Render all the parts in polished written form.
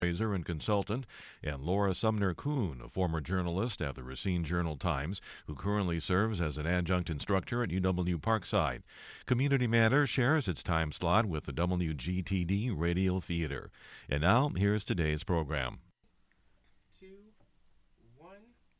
fundraiser and consultant, and Laura Sumner-Kuhn, a former journalist at the Racine Journal-Times, who currently serves as an adjunct instructor at UW Parkside. Community Matters shares its time slot with the WGTD Radio Theater. And now, here's today's program. 2, 1.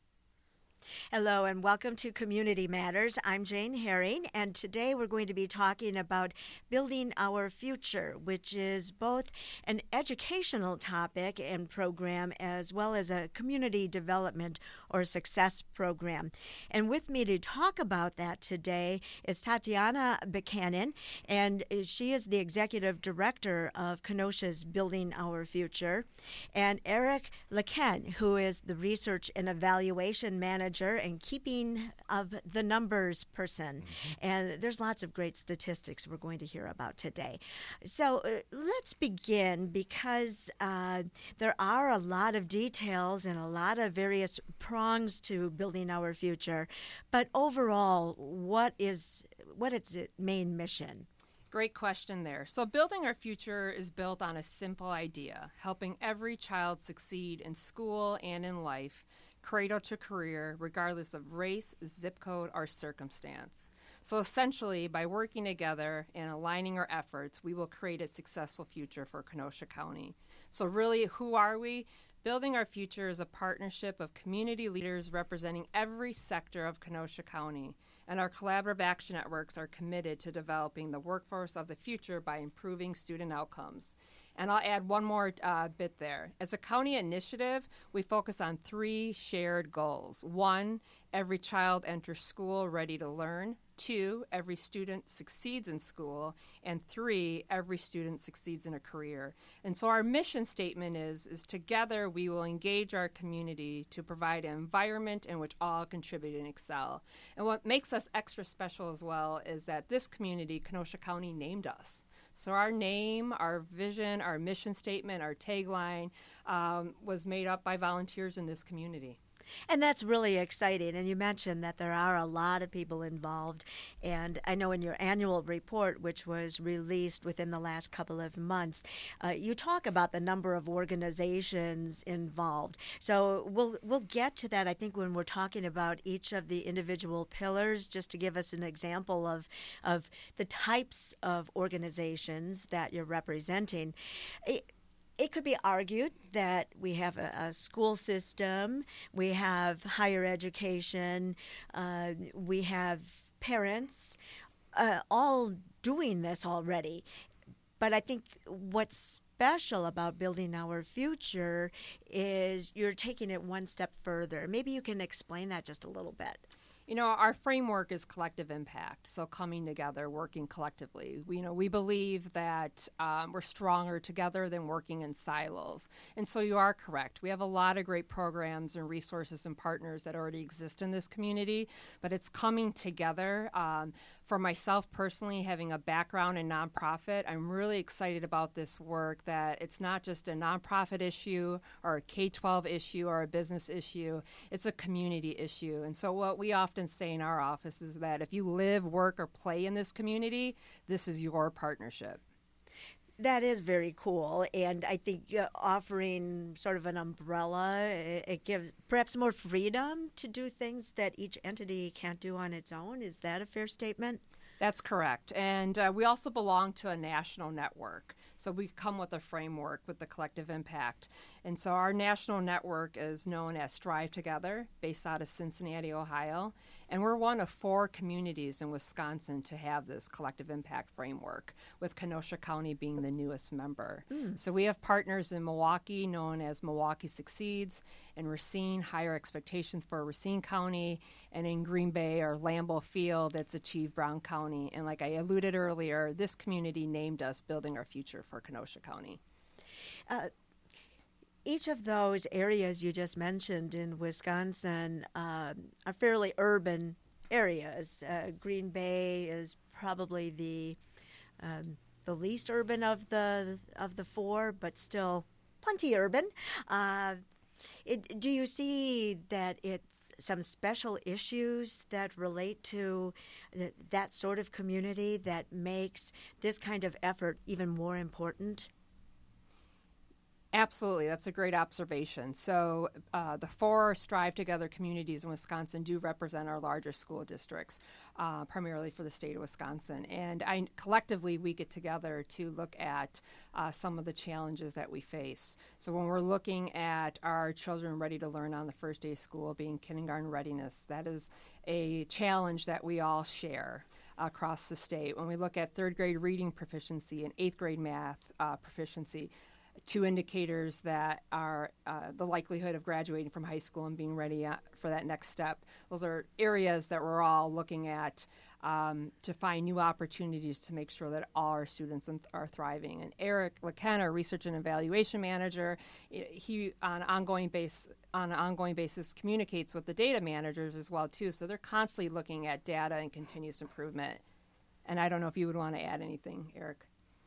Hello and welcome to Community Matters. I'm Jane Herring, and today we're going to be talking about building our future, which is both an educational topic and program as well as a community development or success program. And with me to talk about that today is Tatiana Buchanan, and she is the Executive Director of Kenosha's Building Our Future, and Eric Lequen, who is the Research and Evaluation Manager and Keeping of the Numbers person. And there's lots of great statistics we're going to hear about today. So let's begin, because there are a lot of details and a lot of various prongs to building our future. But overall, what is its main mission? Great question there. So building our future is built on a simple idea: helping every child succeed in school and in life, cradle to career, regardless of race, zip code, or circumstance. So essentially, by working together and aligning our efforts, we will create a successful future for Kenosha County. So really, who are we? Building Our Future is a partnership of community leaders representing every sector of Kenosha County, and our collaborative action networks are committed to developing the workforce of the future by improving student outcomes. And I'll add one more bit there. As a county initiative, we focus on 3 shared goals. 1, every child enters school ready to learn. 2, every student succeeds in school. And 3, every student succeeds in a career. And so our mission statement is together we will engage our community to provide an environment in which all contribute and excel. And what makes us extra special as well is that this community, Kenosha County, named us. So our name, our vision, our mission statement, our tagline was made up by volunteers in this community. And that's really exciting. And you mentioned that there are a lot of people involved. And I know in your annual report, which was released within the last couple of months, you talk about the number of organizations involved. So we'll get to that, I think, when we're talking about each of the individual pillars, just to give us an example of the types of organizations that you're representing. It could be argued that we have a school system, we have higher education, we have parents, all doing this already. But I think what's special about Building Our Future is you're taking it one step further. Maybe you can explain that just a little bit. You know, our framework is collective impact, so coming together, working collectively. We believe that we're stronger together than working in silos. And so you are correct. We have a lot of great programs and resources and partners that already exist in this community, but it's coming together. For myself personally, having a background in nonprofit, I'm really excited about this work, that it's not just a nonprofit issue or a K-12 issue or a business issue. It's a community issue. And so what we often say in our office is that if you live, work, or play in this community, this is your partnership. That is very cool, and I think offering sort of an umbrella, it gives perhaps more freedom to do things that each entity can't do on its own. Is that a fair statement? That's correct. And we also belong to a national network. So we come with a framework with the collective impact. And so our national network is known as Strive Together, based out of Cincinnati, Ohio. And we're one of 4 communities in Wisconsin to have this collective impact framework, with Kenosha County being the newest member. So we have partners in Milwaukee known as Milwaukee Succeeds, in Racine, Higher Expectations for Racine County, and in Green Bay or Lambeau Field, it's Achieve Brown County. And like I alluded earlier, this community named us Building Our Future for Kenosha County. Each of those areas you just mentioned in Wisconsin are fairly urban areas. Green Bay is probably the least urban of the 4, but still plenty urban. Do you see that it's some special issues that relate to that sort of community that makes this kind of effort even more important? Absolutely. That's a great observation. So the 4 Strive Together communities in Wisconsin do represent our larger school districts, primarily for the state of Wisconsin. And collectively, we get together to look at some of the challenges that we face. So when we're looking at our children ready to learn on the first day of school, being kindergarten readiness, that is a challenge that we all share across the state. When we look at third grade reading proficiency and 8th grade math proficiency, 2 indicators that are the likelihood of graduating from high school and being ready for that next step. Those are areas that we're all looking at to find new opportunities to make sure that all our students are thriving. And Eric LeCan, our Research and Evaluation Manager, he on an ongoing basis communicates with the data managers as well too. So they're constantly looking at data and continuous improvement. And I don't know if you would want to add anything, Eric.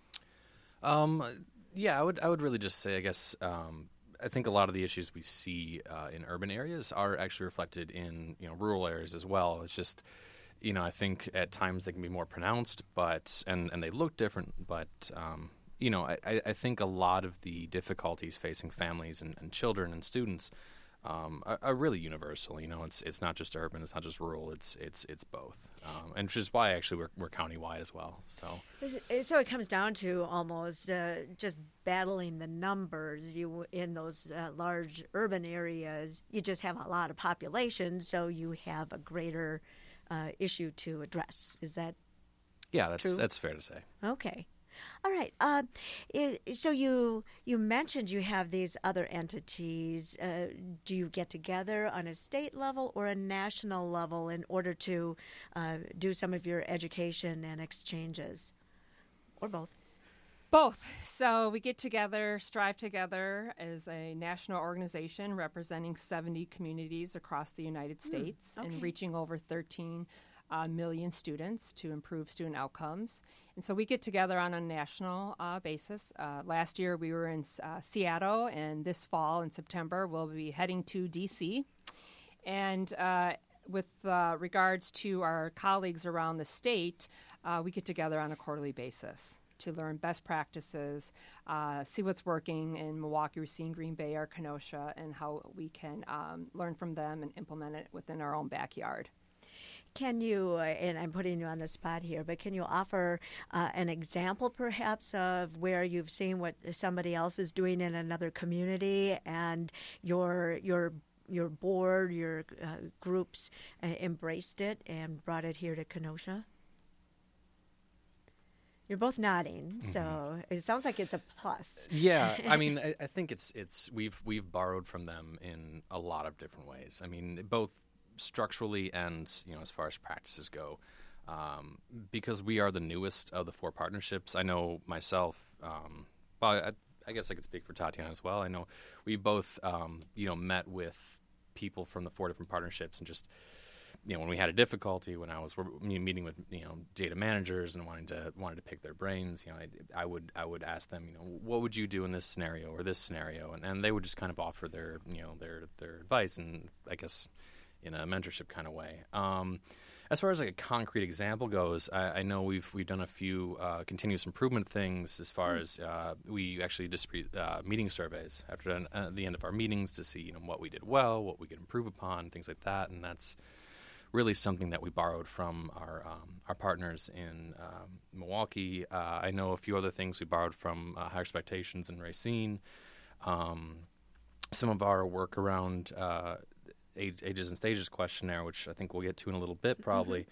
Yeah, I would really just say, I guess, I think a lot of the issues we see in urban areas are actually reflected in rural areas as well. It's just, I think at times they can be more pronounced, and they look different. But I think a lot of the difficulties facing families and children and students are really universal. It's not just urban, it's not just rural. It's both, and which is why actually we're countywide as well. So it comes down to almost just battling the numbers. You in those large urban areas, you just have a lot of population, so you have a greater issue to address. Is that true? That's fair to say. Okay. All right. So you mentioned you have these other entities. Do you get together on a state level or a national level in order to do some of your education and exchanges, or both? Both. So we get together, Strive Together is a national organization representing 70 communities across the United States and reaching over 13 million students to improve student outcomes. And so we get together on a national basis. Last year we were in Seattle, and this fall in September we'll be heading to D.C. And with regards to our colleagues around the state, we get together on a quarterly basis to learn best practices, see what's working in Milwaukee, Racine, Green Bay, or Kenosha, and how we can learn from them and implement it within our own backyard. Can you, and I'm putting you on the spot here, but can you offer an example perhaps of where you've seen what somebody else is doing in another community and your board, your groups embraced it and brought it here to Kenosha? You're both nodding, so it sounds like it's a plus. Yeah, I mean, I think it's we've borrowed from them in a lot of different ways. I mean, both structurally and as far as practices go, because we are the newest of the 4 partnerships. I know myself. I guess I could speak for Tatiana as well. I know we both met with people from the 4 different partnerships, and just when we had a difficulty, when I was meeting with data managers and wanted to pick their brains, I would ask them, what would you do in this scenario or this scenario, and they would just kind of offer their their advice, and I guess in a mentorship kind of way. As far as like a concrete example goes, I know we've done a few continuous improvement things. As far as we actually just meeting surveys after the end of our meetings to see what we did well, what we could improve upon, things like that, and that's really something that we borrowed from our partners in Milwaukee. I know a few other things we borrowed from High Expectations in Racine. Some of our work around Ages and Stages questionnaire, which I think we'll get to in a little bit probably.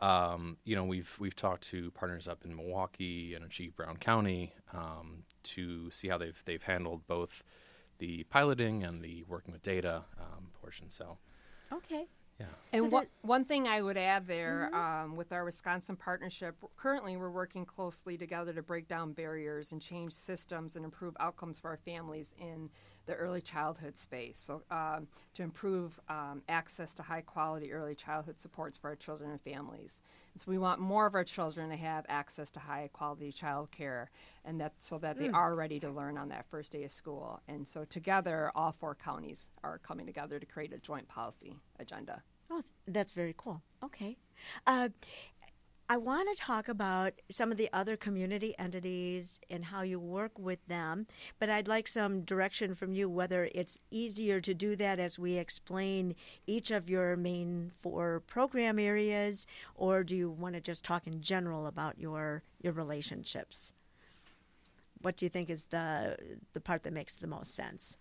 We've talked to partners up in Milwaukee and Achieve Brown County to see how they've handled both the piloting and the working with data portion. So, okay. Yeah. And one thing I would add there, with our Wisconsin partnership, currently we're working closely together to break down barriers and change systems and improve outcomes for our families in the early childhood space. So to improve access to high-quality early childhood supports for our children and families. And so we want more of our children to have access to high-quality child care, and so that they are ready to learn on that first day of school. And so together, all 4 counties are coming together to create a joint policy agenda. Oh, that's very cool. Okay. I want to talk about some of the other community entities and how you work with them, but I'd like some direction from you whether it's easier to do that as we explain each of your main 4 program areas, or do you want to just talk in general about your relationships? What do you think is the part that makes the most sense?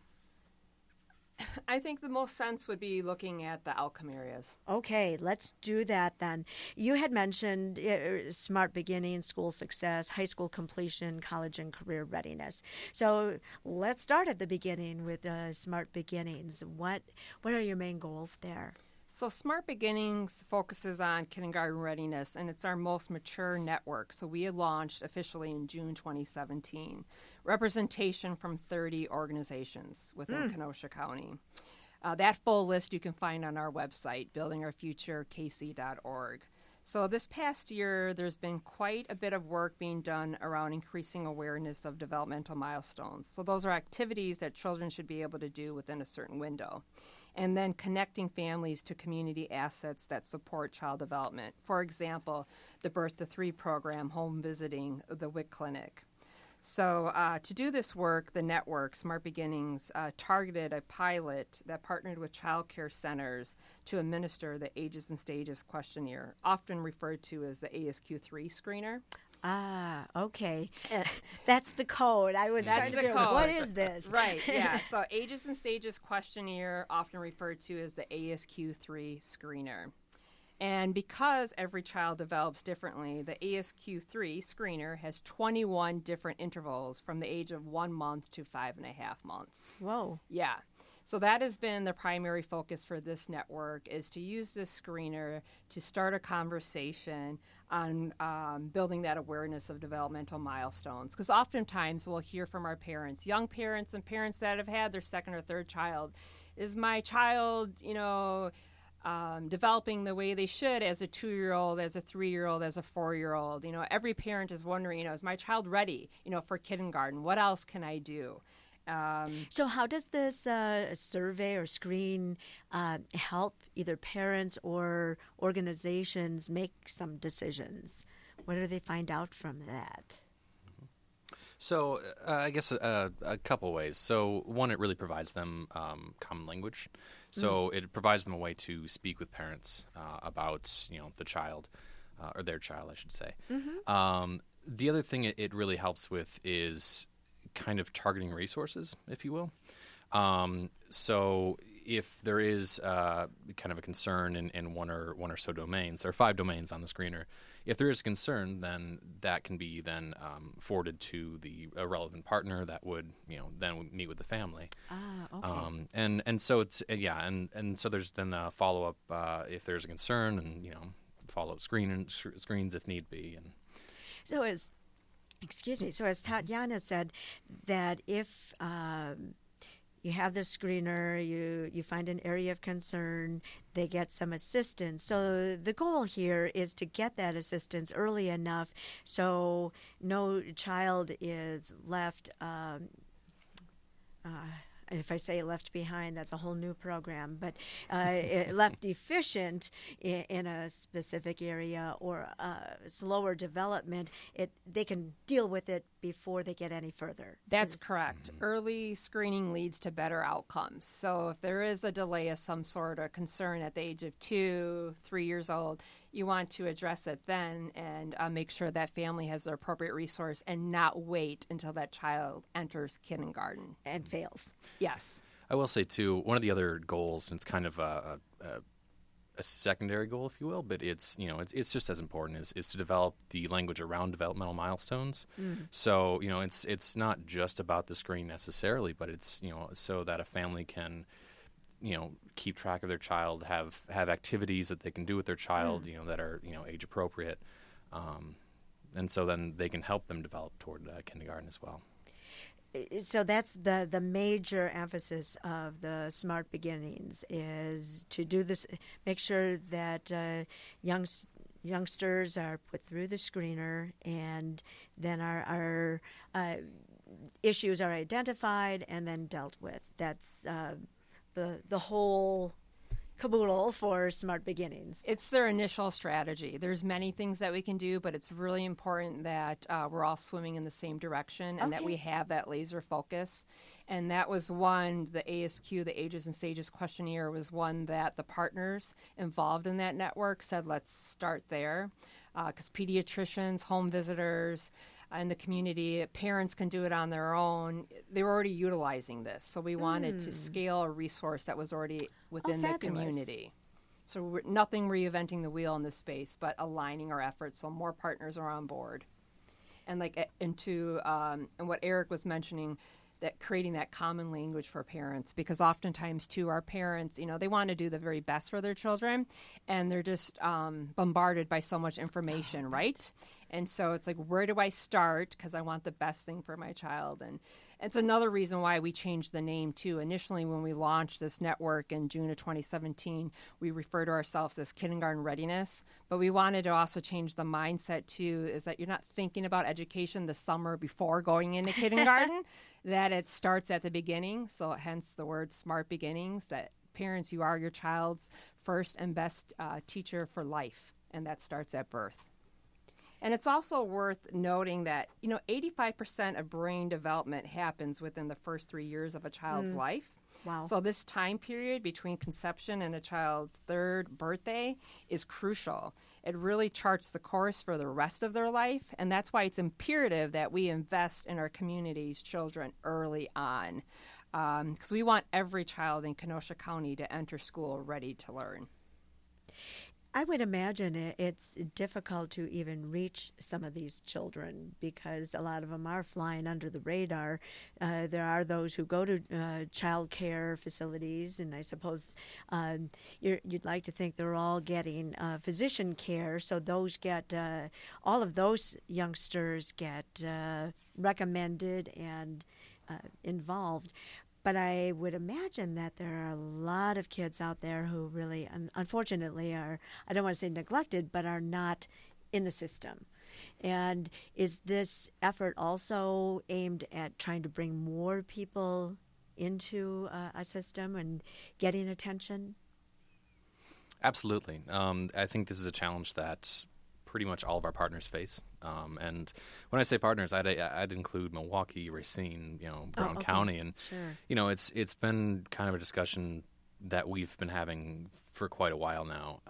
I think the most sense would be looking at the outcome areas. Okay, let's do that then. You had mentioned smart beginnings, school success, high school completion, college and career readiness. So let's start at the beginning with smart beginnings. What are your main goals there? So Smart Beginnings focuses on kindergarten readiness, and it's our most mature network. So we had launched officially in June 2017. Representation from 30 organizations within Kenosha County. That full list you can find on our website, buildingourfuturekc.org. So this past year, there's been quite a bit of work being done around increasing awareness of developmental milestones. So those are activities that children should be able to do within a certain window. And then connecting families to community assets that support child development. For example, the Birth to 3 program, home visiting, the WIC clinic. So to do this work, the network, Smart Beginnings, targeted a pilot that partnered with child care centers to administer the Ages and Stages questionnaire, often referred to as the ASQ3 screener. Ah, okay. That's the code. I was trying to figure out, what is this? Right, yeah. So Ages and Stages questionnaire, often referred to as the ASQ3 screener. And because every child develops differently, the ASQ3 screener has 21 different intervals from the age of 1 month to 5.5 months. Whoa. Yeah. So that has been the primary focus for this network, is to use this screener to start a conversation on building that awareness of developmental milestones. Because oftentimes we'll hear from our parents, young parents and parents that have had their 2nd or 3rd child, is my child, developing the way they should as a 2-year-old, as a 3-year-old, as a 4-year-old. Every parent is wondering, is my child ready, for kindergarten? What else can I do? So how does this survey or screen help either parents or organizations make some decisions? What do they find out from that? So I guess a couple ways. So one, it really provides them common language. So it provides them a way to speak with parents about the child or their child, I should say. The other thing it really helps with is kind of targeting resources, if you will. So if there is kind of a concern in one or so domains, there are 5 domains on the screener. If there is a concern, then that can be then forwarded to the relevant partner that would then meet with the family. Okay. And so it's and so there's then a follow up if there's a concern, and follow up screens if need be. And so as Tatiana said, that if you have the screener, you find an area of concern, they get some assistance. So the goal here is to get that assistance early enough so no child is left, if I say left behind, that's a whole new program, but left deficient in a specific area or slower development, they can deal with it before they get any further. That's correct. Early screening leads to better outcomes. So if there is a delay of some sort or concern at the age of 2, 3 years old, you want to address it then and make sure that family has the appropriate resource and not wait until that child enters kindergarten. And fails. Yes. I will say, too, one of the other goals, and it's kind of a secondary goal, if you will, but it's just as important, is to develop the language around developmental milestones. So, it's not just about the screen necessarily, but it's, so that a family can keep track of their child, have activities that they can do with their child, that are, age appropriate. And so then they can help them develop toward kindergarten as well. So that's the major emphasis of the Smart Beginnings, is to do this, make sure that youngsters are put through the screener, and then our issues are identified and then dealt with. That's the whole caboodle for Smart Beginnings? It's their initial strategy. There's many things that we can do, but it's really important that we're all swimming in the same direction and that we have that laser focus. And that was one, the ASQ, the Ages and Stages questionnaire, was one that the partners involved in that network said, let's start there. Because pediatricians, home visitors, in the community, parents can do it on their own. They were already utilizing this. So we wanted to scale a resource that was already within the community. So we're nothing reinventing the wheel in this space, but aligning our efforts so more partners are on board. And and what Eric was mentioning, that creating that common language for parents, because oftentimes too our parents, they want to do the very best for their children, and they're just bombarded by so much information, right? And so it's like, where do I start? Because I want the best thing for my child. And it's another reason why we changed the name too. Initially, when we launched this network in June of 2017, we refer to ourselves as Kindergarten Readiness, but we wanted to also change the mindset too, is that you're not thinking about education the summer before going into kindergarten, that it starts at the beginning. So hence the word Smart Beginnings, that parents, you are your child's first and best teacher for life, and that starts at birth. And it's also worth noting that, 85% of brain development happens within the first 3 years of a child's life. Wow. So this time period between conception and a child's third birthday is crucial. It really charts the course for the rest of their life, and that's why it's imperative that we invest in our community's children early on, because we want every child in Kenosha County to enter school ready to learn. I would imagine it's difficult to even reach some of these children because a lot of them are flying under the radar. There are those who go to child care facilities, and I suppose you'd like to think they're all getting physician care, so those get all of those youngsters get recommended and involved. But I would imagine that there are a lot of kids out there who really, unfortunately, are, I don't want to say neglected, but are not in the system. And is this effort also aimed at trying to bring more people into a system and getting attention? Absolutely. I think this is a challenge that pretty much all of our partners face. And when I say partners, I'd include Milwaukee, Racine, Brown County, and sure. It's been kind of a discussion that we've been having for quite a while now.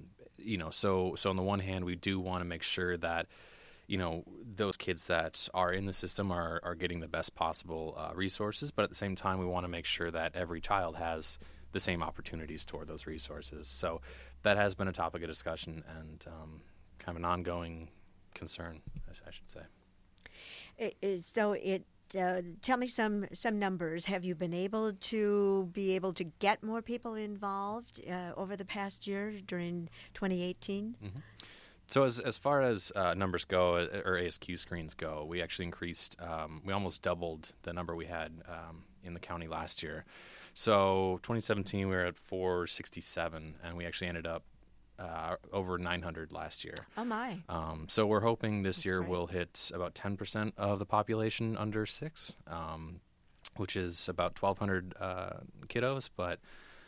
So on the one hand, we do want to make sure that those kids that are in the system are getting the best possible resources, but at the same time, we want to make sure that every child has the same opportunities toward those resources. So that has been a topic of discussion and kind of an ongoing concern, I should say. Tell me some numbers. Have you been able to get more people involved over the past year during 2018? Mm-hmm. So as far as numbers go, or ASQ screens go, we actually increased. We almost doubled the number we had in the county last year. So 2017 we were at 467, and we actually ended up over 900 last year. Oh, my. So we're hoping this That's year great. we'll hit about 10% of the population under 6, which is about 1,200 kiddos. But,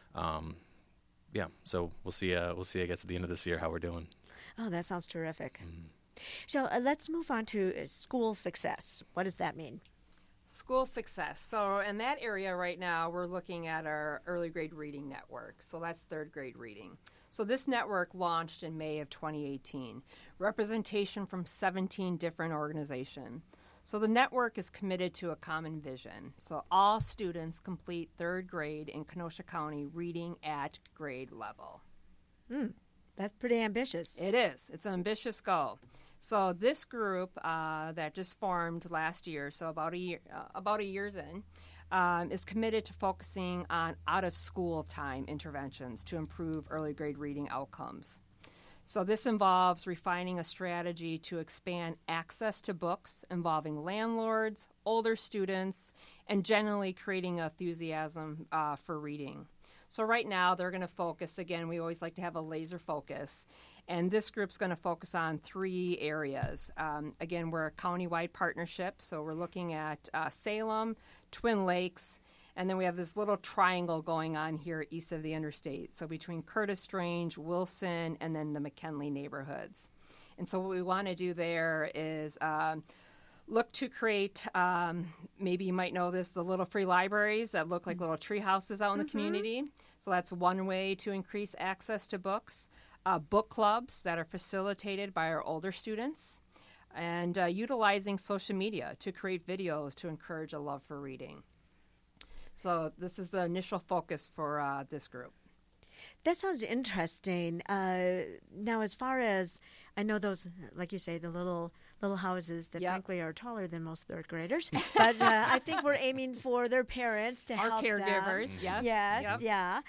so we'll see, I guess, at the end of this year how we're doing. Oh, that sounds terrific. Mm-hmm. So let's move on to school success. What does that mean? School success. So in that area right now, we're looking at our early grade reading network. So that's third grade reading. So this network launched in May of 2018. Representation from 17 different organizations. So the network is committed to a common vision. So all students complete third grade in Kenosha County reading at grade level. That's pretty ambitious. It is. It's an ambitious goal. So this group that just formed last year, so about a year's in, is committed to focusing on out-of-school time interventions to improve early grade reading outcomes. So this involves refining a strategy to expand access to books involving landlords, older students, and generally creating enthusiasm for reading. So right now they're going to focus, again, we always like to have a laser focus, and this group's going to focus on 3 areas. Again, we're a county-wide partnership, so we're looking at Salem, Twin Lakes, And then we have this little triangle going on here east of the interstate. So between Curtis Strange, Wilson, and then the McKinley neighborhoods. And so what we want to do there is look to create, maybe you might know this, the little free libraries that look like little tree houses out in the community. So that's one way to increase access to books. Book clubs that are facilitated by our older students. And utilizing social media to create videos to encourage a love for reading. So this is the initial focus for this group. That sounds interesting. Now, as far as I know, those, like you say, the little houses that frankly are taller than most third graders, but I think we're aiming for their parents to Our help caregivers, them. yes. Yes, yeah.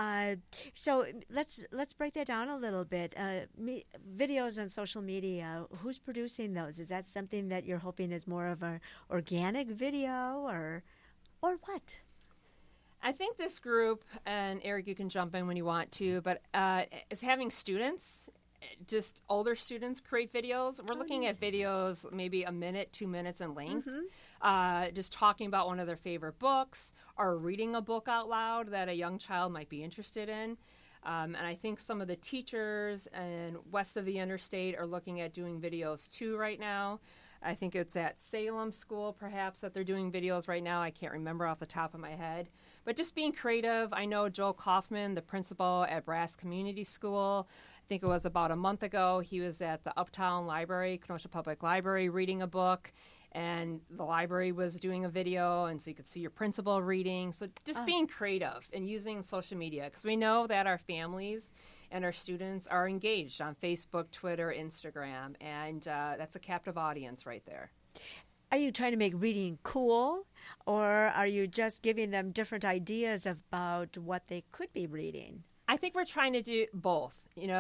So let's break that down a little bit. Videos on social media. Who's producing those? Is that something that you're hoping is more of an organic video, or what? I think this group, and Eric, you can jump in when you want to, but is having students, just older students, create videos. We're looking at videos maybe a minute, 2 minutes in length, just talking about one of their favorite books or reading a book out loud that a young child might be interested in. And I think some of the teachers and west of the interstate are looking at doing videos too right now. I think it's at Salem School, perhaps, that they're doing videos right now. I can't remember off the top of my head. But just being creative. I know Joel Kaufman, the principal at Brass Community School, I think it was about a month ago, he was at the Uptown Library, Kenosha Public Library, reading a book. And the library was doing a video, and so you could see your principal reading. So just being creative and using social media, because we know that our families and our students are engaged on Facebook, Twitter, Instagram, and that's a captive audience right there. Are you trying to make reading cool, or are you just giving them different ideas about what they could be reading? I think we're trying to do both,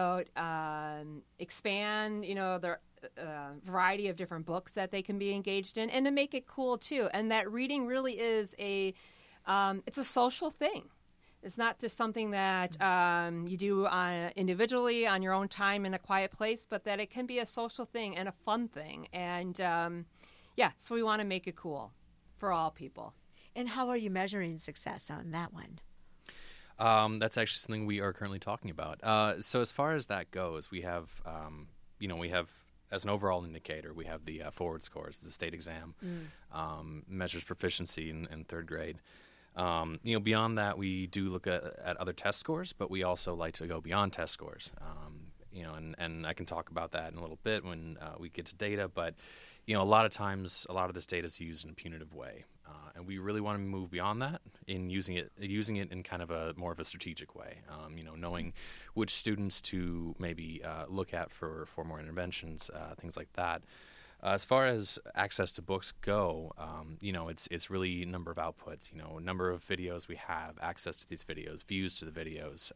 expand, their variety of different books that they can be engaged in, and to make it cool too. And that reading really is it's a social thing. It's not just something that you do individually on your own time in a quiet place, but that it can be a social thing and a fun thing. And so we want to make it cool for all people. And how are you measuring success on that one? That's actually something we are currently talking about. So as far as that goes, we have, as an overall indicator, we have the forward scores, the state exam, measures proficiency in third grade. Beyond that, we do look at other test scores, but we also like to go beyond test scores. And I can talk about that in a little bit when we get to data, but a lot of times, a lot of this data is used in a punitive way, and we really want to move beyond that in using it in kind of a more of a strategic way. Knowing which students to maybe look at for more interventions, things like that. As far as access to books go, it's really number of outputs. Number of videos we have, access to these videos, views to the videos.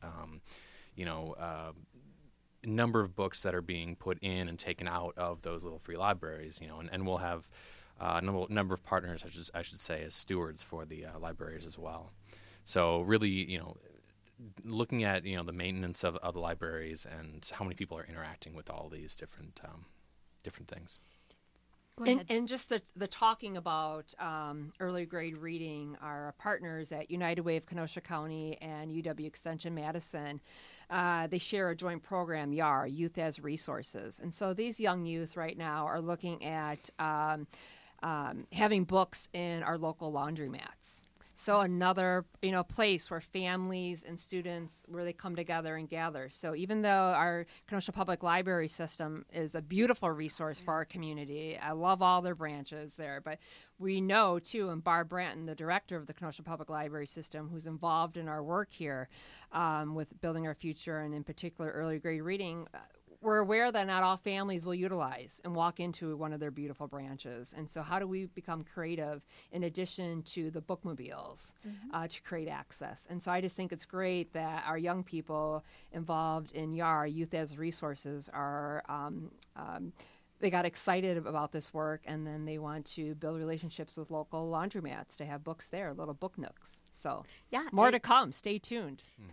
Number of books that are being put in and taken out of those little free libraries, and we'll have a number of partners, I should say, as stewards for the libraries as well. So really, looking at, the maintenance of the libraries and how many people are interacting with all these different things. And just the talking about early grade reading, our partners at United Way of Kenosha County and UW Extension Madison, they share a joint program, YAR, Youth as Resources. And so these young youth right now are looking at having books in our local laundromats. So another, place where families and students, where they come together and gather. So even though our Kenosha Public Library system is a beautiful resource for our community, I love all their branches there, but we know, too, and Barb Branton, the director of the Kenosha Public Library system, who's involved in our work here with Building Our Future and in particular early grade reading, we're aware that not all families will utilize and walk into one of their beautiful branches. And so how do we become creative in addition to the bookmobiles to create access? And so I just think it's great that our young people involved in YAR, Youth as Resources, are they got excited about this work, and then they want to build relationships with local laundromats to have books there, little book nooks. So more to come. Stay tuned.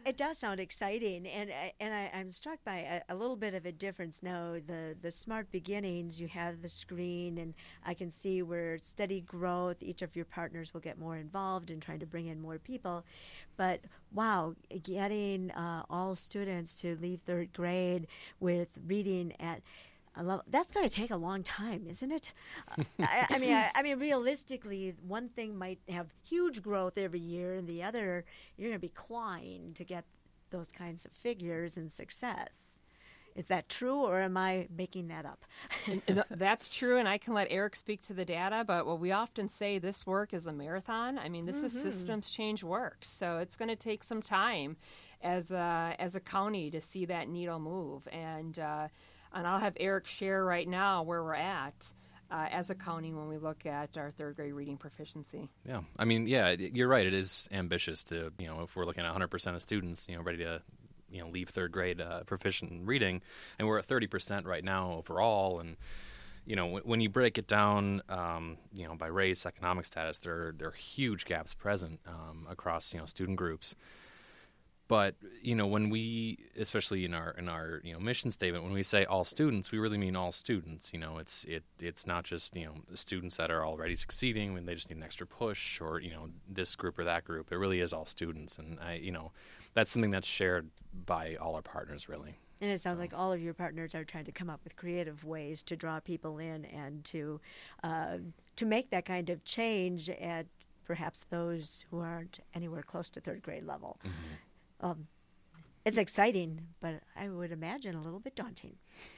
It does sound exciting, I'm struck by a little bit of a difference now. The Smart Beginnings, you have the screen, and I can see where steady growth. Each of your partners will get more involved in trying to bring in more people. But wow, getting all students to leave third grade with reading at that's going to take a long time, isn't it? I mean, realistically, one thing might have huge growth every year, and the other, you're going to be clawing to get those kinds of figures and success. Is that true, or am I making that up? That's true, and I can let Eric speak to the data, but what we often say, this work is a marathon. I mean, this is systems change work, so it's going to take some time as a county to see that needle move. And I'll have Eric share right now where we're at as a county when we look at our third grade reading proficiency. Yeah, I mean, yeah, you're right. It is ambitious to, if we're looking at 100% of students, ready to, leave third grade proficient in reading, and we're at 30% right now overall. And when you break it down, by race, economic status, there are huge gaps present across student groups. But when we, especially in our mission statement, when we say all students, we really mean all students. It's not just students that are already succeeding when they just need an extra push, or this group or that group. It really is all students, and that's something that's shared by all our partners, really. And it sounds like all of your partners are trying to come up with creative ways to draw people in and to make that kind of change at perhaps those who aren't anywhere close to third grade level. Mm-hmm. It's exciting, but I would imagine a little bit daunting.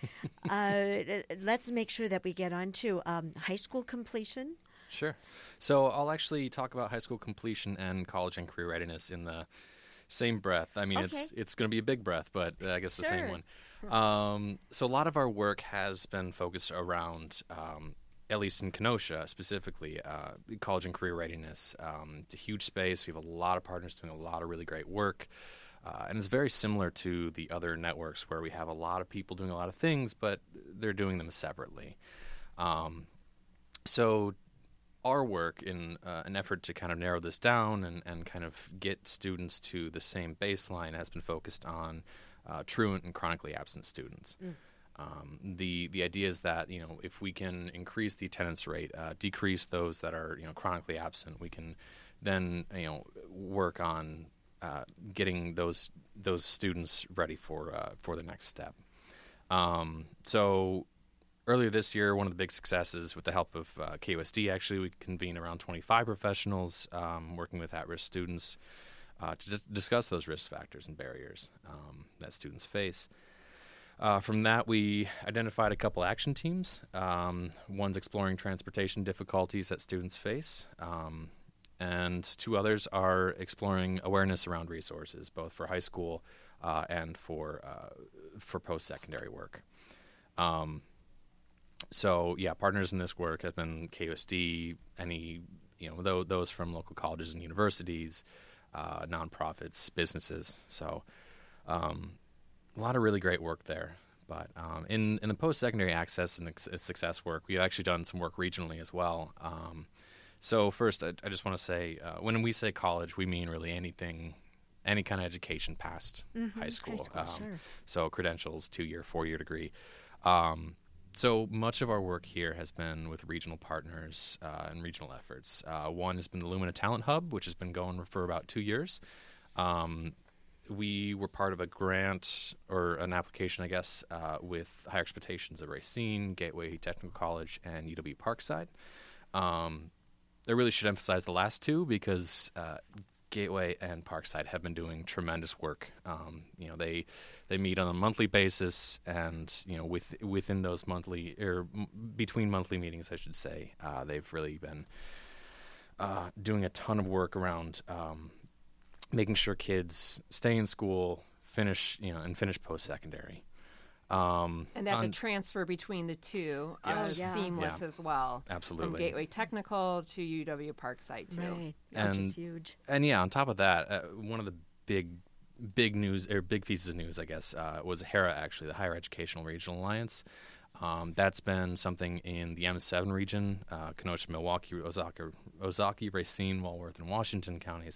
Let's make sure that we get on to high school completion. Sure. So I'll actually talk about high school completion and college and career readiness in the same breath. I mean, Okay. it's going to be a big breath, but I guess the same Sure. one. So a lot of our work has been focused around, at least in Kenosha specifically, college and career readiness. It's a huge space. We have a lot of partners doing a lot of really great work. And it's very similar to the other networks where we have a lot of people doing a lot of things, but they're doing them separately. So our work in an effort to kind of narrow this down and kind of get students to the same baseline has been focused on truant and chronically absent students. The idea is that if we can increase the attendance rate, decrease those that are chronically absent, we can then work on getting those students ready for the next step. So earlier this year, one of the big successes, with the help of KUSD, actually, we convened around 25 professionals working with at-risk students to just discuss those risk factors and barriers that students face. From that, we identified a couple action teams. One's exploring transportation difficulties that students face, and two others are exploring awareness around resources, both for high school and for post-secondary work. So, yeah, partners in this work have been KUSD, those from local colleges and universities, nonprofits, businesses. So, a lot of really great work there. But in the post-secondary access and success work, we've actually done some work regionally as well. So first, I just want to say, when we say college, we mean really any kind of education past high school. Sure. So credentials, 2-year, 4-year degree. So much of our work here has been with regional partners and regional efforts. One has been the Lumina Talent Hub, which has been going for about 2 years. We were part of a grant or an application, I guess, with Higher Expectations at Racine, Gateway Technical College, and UW Parkside. I really should emphasize the last two because Gateway and Parkside have been doing tremendous work. They meet on a monthly basis, and within those monthly or between monthly meetings, I should say, they've really been doing a ton of work around making sure kids stay in school, finish post-secondary. And that the transfer between the two are seamless as well. Absolutely. From Gateway Technical to UW Parkside, too. Right, which is huge. And yeah, on top of that, one of the big news or big pieces of news, I guess, was HERA, actually, the Higher Educational Regional Alliance. That's been something in the M7 region, Kenosha, Milwaukee, Ozaki, Racine, Walworth, and Washington counties. Sorry,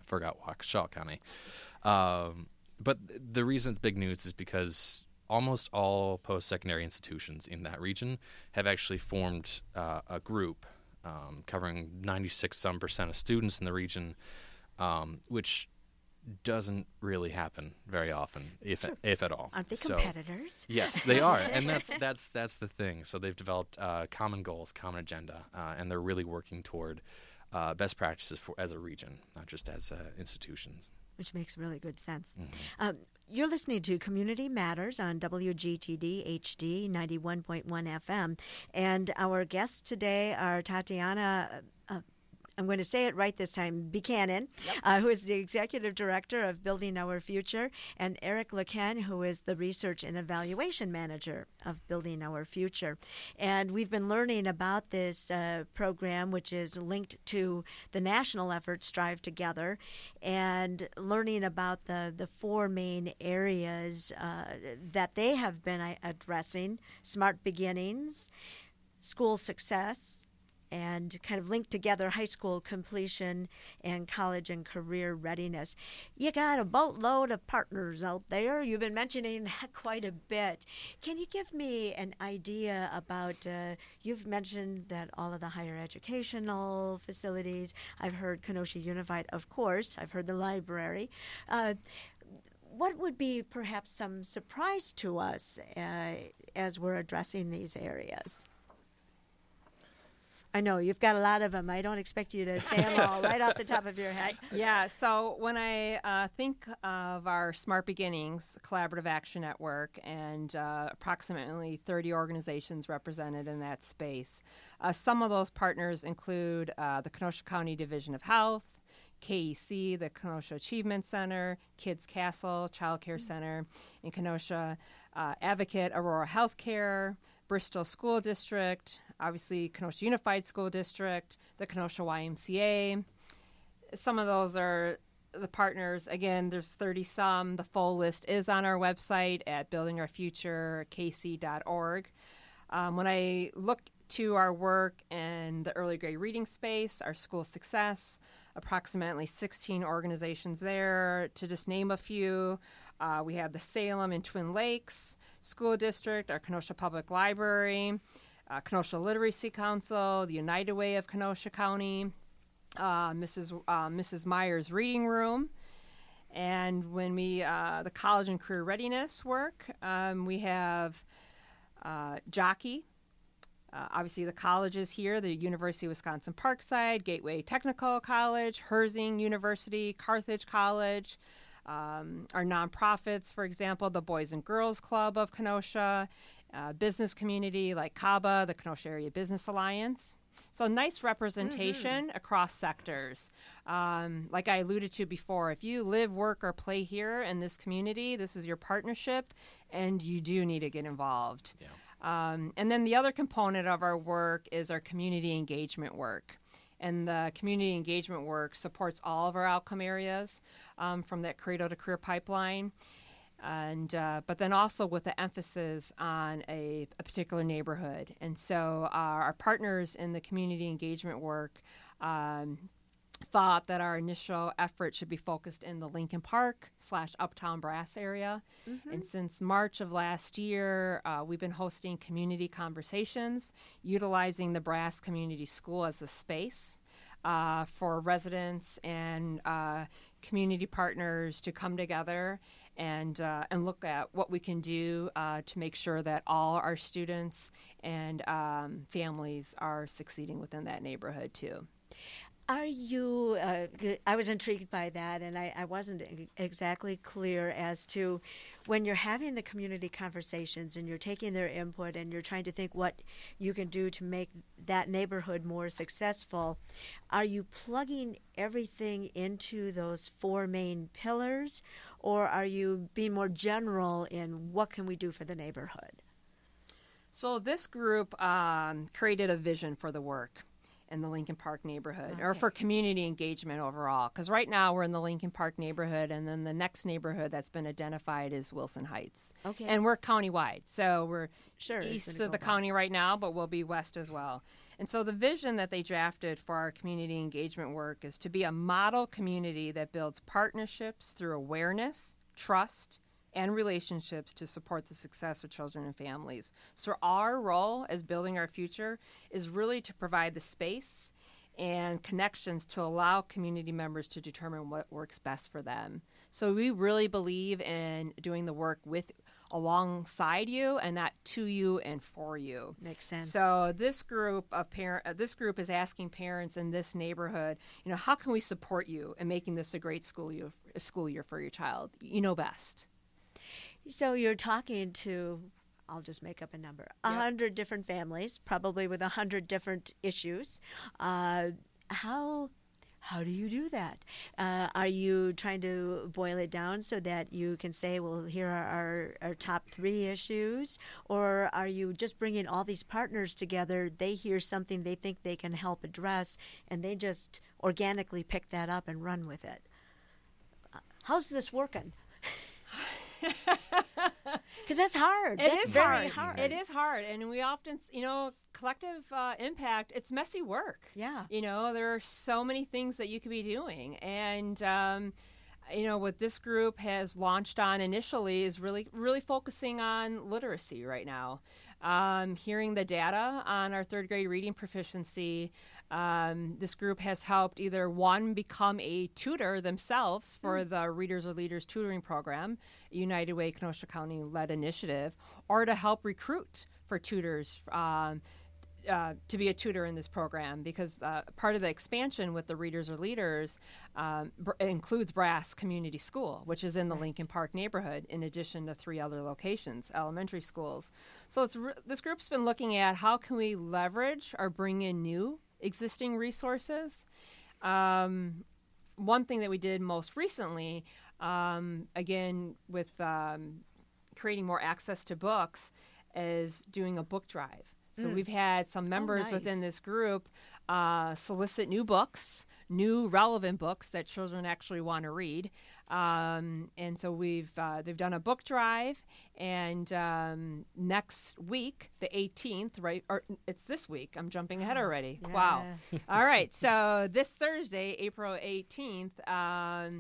forgot Waukesha County. But the reason it's big news is because almost all post-secondary institutions in that region have actually formed a group covering 96% of students in the region, which doesn't really happen very often, if at all. Aren't they competitors? Yes, they are, and that's the thing. So they've developed common goals, common agenda, and they're really working toward best practices as a region, not just as institutions. Which makes really good sense. You're listening to Community Matters on WGTD HD 91.1 FM, and our guests today are Tatiana I'm going to say it right this time, Buchanan, who is the Executive Director of Building Our Future, and Eric Lecan, who is the Research and Evaluation Manager of Building Our Future. And we've been learning about this program, which is linked to the national effort, Strive Together, and learning about the four main areas that they have been addressing: smart beginnings, school success, and kind of linked together high school completion and college and career readiness. You got a boatload of partners out there. You've been mentioning that quite a bit. Can you give me an idea about, you've mentioned that all of the higher educational facilities, I've heard Kenosha Unified, of course, I've heard the library. What would be perhaps some surprise to us as we're addressing these areas? I know you've got a lot of them. I don't expect you to say them all right off the top of your head. Yeah, so when I think of our Smart Beginnings Collaborative Action Network and approximately 30 organizations represented in that space, some of those partners include the Kenosha County Division of Health, KEC, the Kenosha Achievement Center, Kids Castle Child Care Center in Kenosha, Advocate Aurora Healthcare, Bristol School District, obviously Kenosha Unified School District, the Kenosha YMCA. Some of those are the partners. Again, there's 30-some. The full list is on our website at buildingourfuturekc.org. When I look to our work in the early grade reading space, our school success, approximately 16 organizations there. To just name a few, we have the Salem and Twin Lakes School District, our Kenosha Public Library, Kenosha Literacy Council, the United Way of Kenosha County, Mrs. Meyer's Reading Room. And when we, the college and career readiness work, we have Jockey. Obviously, the colleges here, the University of Wisconsin Parkside, Gateway Technical College, Herzing University, Carthage College, our nonprofits, for example, the Boys and Girls Club of Kenosha, business community like CABA, the Kenosha Area Business Alliance. So nice representation across sectors. Like I alluded to before, if you live, work, or play here in this community, this is your partnership, and you do need to get involved. Yeah. And then the other component of our work is our community engagement work. And the community engagement work supports all of our outcome areas from that Cradle to Career pipeline. And but then also with the emphasis on a particular neighborhood. And so our partners in the community engagement work thought that our initial effort should be focused in the Lincoln Park/Uptown Brass area. And since March of last year, we've been hosting community conversations, utilizing the Brass Community School as a space for residents and community partners to come together and look at what we can do to make sure that all our students and families are succeeding within that neighborhood too. Are you, I was intrigued by that, and I wasn't exactly clear as to when you're having the community conversations and you're taking their input and you're trying to think what you can do to make that neighborhood more successful, are you plugging everything into those four main pillars, or are you being more general in what can we do for the neighborhood? So this group created a vision for the work in the Lincoln Park neighborhood, or for community engagement overall. Because right now we're in the Lincoln Park neighborhood, and then the next neighborhood that's been identified is Wilson Heights. And we're countywide, so we're east of the county right now, but we'll be west as well. And so the vision that they drafted for our community engagement work is to be a model community that builds partnerships through awareness, trust, and relationships to support the success of children and families. So our role as Building Our Future is really to provide the space and connections to allow community members to determine what works best for them. So we really believe in doing the work alongside you and not to you and for you. Makes sense. So this group is asking parents in this neighborhood, how can we support you in making this a great school year for your child? You know best. So you're talking to, I'll just make up a number, 100 different families, probably with 100 different issues. How do you do that? Are you trying to boil it down so that you can say, well, here are our top 3 issues? Or are you just bringing all these partners together, they hear something they think they can help address, and they just organically pick that up and run with it? How's this working? Because that's hard. It is very hard. It is hard. And we often, collective impact, it's messy work. Yeah. There are so many things that you could be doing. And, what this group has launched on initially is really, really focusing on literacy right now. Hearing the data on our 3rd grade reading proficiency, this group has helped either one become a tutor themselves for the Readers Are Leaders tutoring program, a United Way Kenosha County led initiative, or to help recruit for tutors to be a tutor in this program, because part of the expansion with the Readers Are Leaders includes Brass Community School, which is in the Lincoln Park neighborhood, in addition to 3 other locations, elementary schools. So this group's been looking at how can we leverage or bring in new existing resources. One thing that we did most recently, again, with creating more access to books, is doing a book drive. So we've had some members within this group solicit new books, new relevant books that children actually want to read. And so they've done a book drive, and next week, the 18th, right? Or it's this week. I'm jumping ahead already. Yeah. Wow. All right. So this Thursday, April 18th,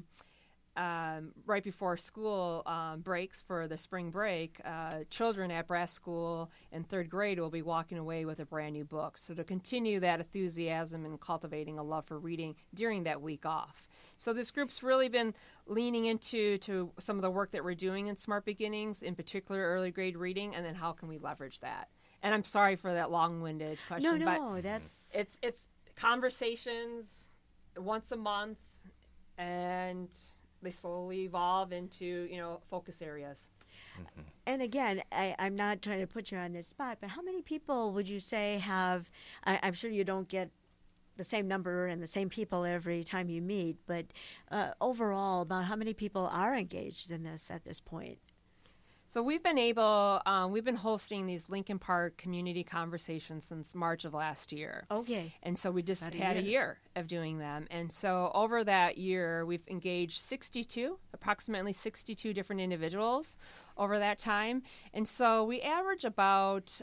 right before school breaks for the spring break, children at Brass School in 3rd grade will be walking away with a brand new book. So to continue that enthusiasm and cultivating a love for reading during that week off. So this group's really been leaning into some of the work that we're doing in Smart Beginnings, in particular early grade reading, and then how can we leverage that? And I'm sorry for that long-winded question. No, but that's... It's conversations once a month, and they slowly evolve into, focus areas. Mm-hmm. And again, I'm not trying to put you on this spot, but how many people would you say have, I'm sure you don't get the same number and the same people every time you meet, but overall, about how many people are engaged in this at this point? So we've been hosting these Lincoln Park community conversations since March of last year. Okay. And so we just had a year of doing them. And so over that year, we've engaged approximately 62 different individuals over that time. And so we average about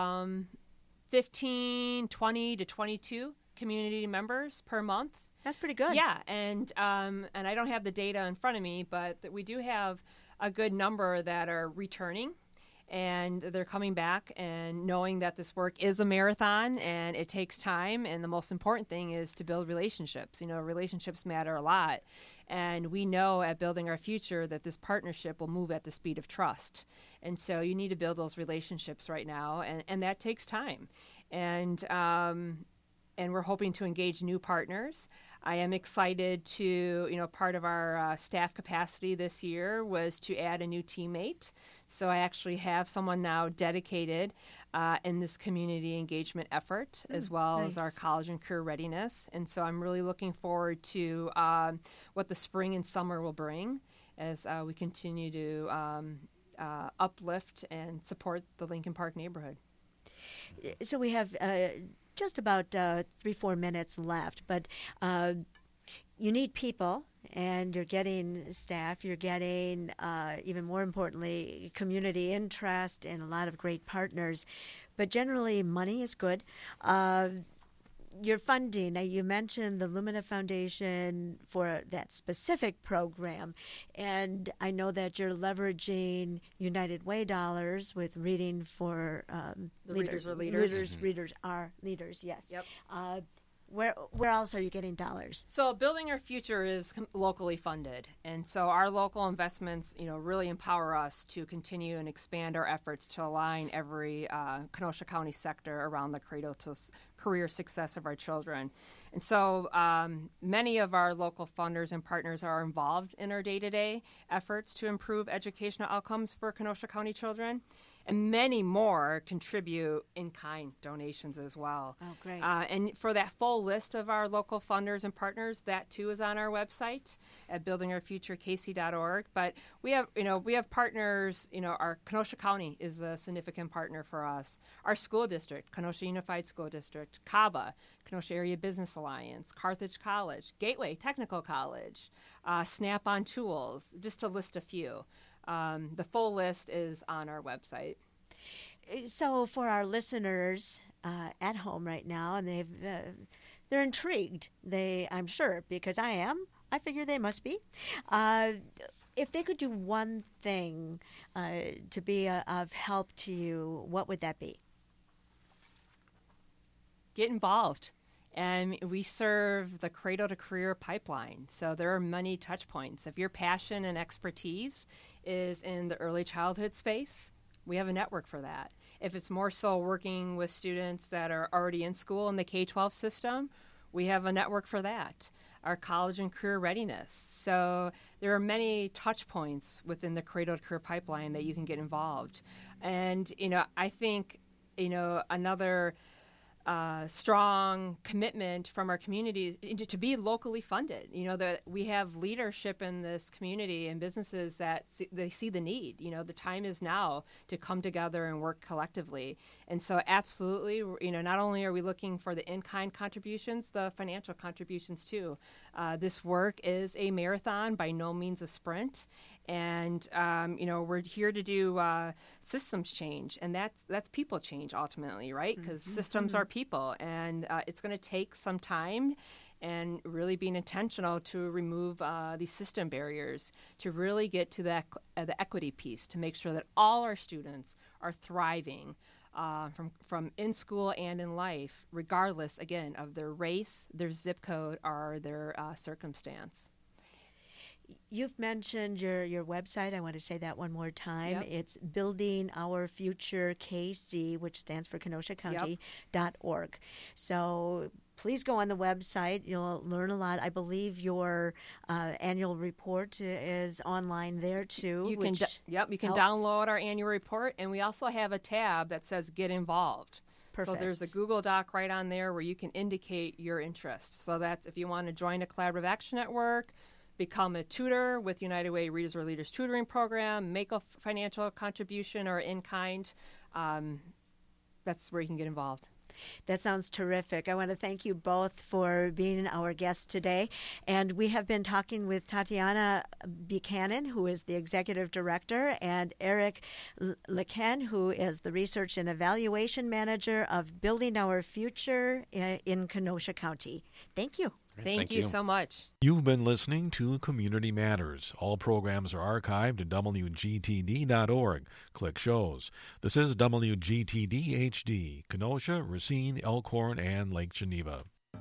15, 20 to 22 community members per month. That's pretty good. Yeah. And I don't have the data in front of me, but we do have a good number that are returning, and they're coming back and knowing that this work is a marathon and it takes time, and the most important thing is to build relationships. Relationships matter a lot, and we know at Building Our Future that this partnership will move at the speed of trust, and so you need to build those relationships right now, and that takes time, and we're hoping to engage new partners. I am excited to, part of our staff capacity this year was to add a new teammate. So I actually have someone now dedicated in this community engagement effort, as well as our college and career readiness. And so I'm really looking forward to what the spring and summer will bring as we continue to uplift and support the Lincoln Park neighborhood. So we have just about 3-4 minutes left, but you need people, and you're getting staff, you're getting, even more importantly, community interest and a lot of great partners. But generally, money is good. your funding, now you mentioned the Lumina Foundation for that specific program, and I know that you're leveraging United Way dollars with Reading for The Readers Are Leaders. Readers are leaders, yes. Yep. Where else are you getting dollars? So Building Our Future is locally funded, and so our local investments, really empower us to continue and expand our efforts to align every Kenosha County sector around the cradle to career success of our children. And so many of our local funders and partners are involved in our day-to-day efforts to improve educational outcomes for Kenosha County children. And many more contribute in-kind donations as well. Oh, great. And for that full list of our local funders and partners, that too is on our website at buildingourfuturekc.org. But we have partners. Our Kenosha County is a significant partner for us. Our school district, Kenosha Unified School District, CABA, Kenosha Area Business Alliance, Carthage College, Gateway Technical College, Snap-on Tools, just to list a few. The full list is on our website. So for our listeners at home right now, and they're intrigued. I'm sure, because I am. I figure they must be. If they could do one thing to be of help to you, what would that be? Get involved. And we serve the cradle to career pipeline. So there are many touch points. If your passion and expertise is in the early childhood space, we have a network for that. If it's more so working with students that are already in school in the K-12 system, we have a network for that. Our college and career readiness. So there are many touch points within the cradle to career pipeline that you can get involved. And, I think, another strong commitment from our communities to be locally funded. That we have leadership in this community and businesses that they see the need. The time is now to come together and work collectively. And so absolutely, not only are we looking for the in-kind contributions, the financial contributions too. This work is a marathon, by no means a sprint. And, we're here to do systems change, and that's people change ultimately, right? Because systems are people, and it's going to take some time and really being intentional to remove these system barriers to really get to the equity piece, to make sure that all our students are thriving from in school and in life, regardless, again, of their race, their zip code, or their circumstance. You've mentioned your website. I want to say that one more time. Yep. It's Building Our Future KC, which stands for Kenosha County.org. So please go on the website. You'll learn a lot. I believe your annual report is online there too. You can helps. download our annual report, and we also have a tab that says Get Involved. Perfect. So there's a Google Doc right on there where you can indicate your interest. So that's if you want to join a collaborative action network, become a tutor with United Way Readers or Leaders tutoring program, make a financial contribution or in-kind, that's where you can get involved. That sounds terrific. I want to thank you both for being our guests today. And we have been talking with Tatiana Buchanan, who is the Executive Director, and Eric Lequen, who is the Research and Evaluation Manager of Building Our Future in Kenosha County. Thank you. Thank you so much. You've been listening to Community Matters. All programs are archived at WGTD.org. Click shows. This is WGTD HD, Kenosha, Racine, Elkhorn, and Lake Geneva.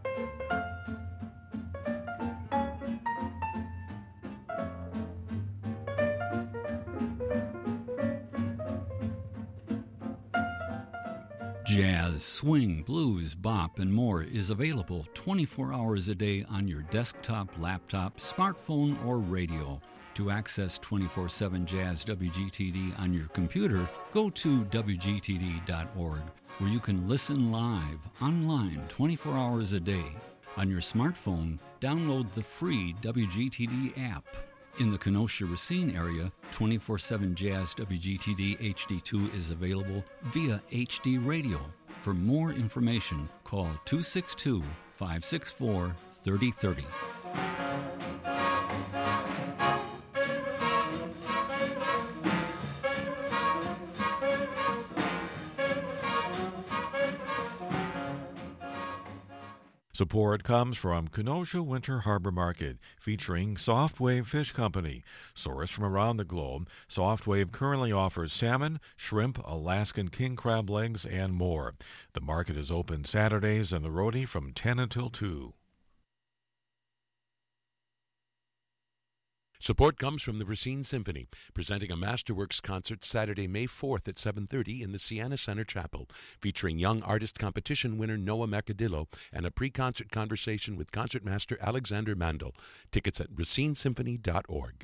Jazz, swing, blues, bop, and more is available 24 hours a day on your desktop, laptop, smartphone, or radio. To access 24/7 Jazz WGTD on your computer, go to WGTD.org, where you can listen live, online, 24 hours a day. On your smartphone, download the free WGTD app. In the Kenosha-Racine area, 24/7 Jazz WGTD HD2 is available via HD Radio. For more information, call 262-564-3030. Support comes from Kenosha Winter Harbor Market, featuring Softwave Fish Company. Sourced from around the globe, Softwave currently offers salmon, shrimp, Alaskan king crab legs, and more. The market is open Saturdays and the roadie from 10 until 2. Support comes from the Racine Symphony, presenting a Masterworks concert Saturday, May 4th at 7:30 in the Siena Center Chapel, featuring Young Artist Competition winner Noah Mercadillo and a pre-concert conversation with concertmaster Alexander Mandel. Tickets at racinesymphony.org.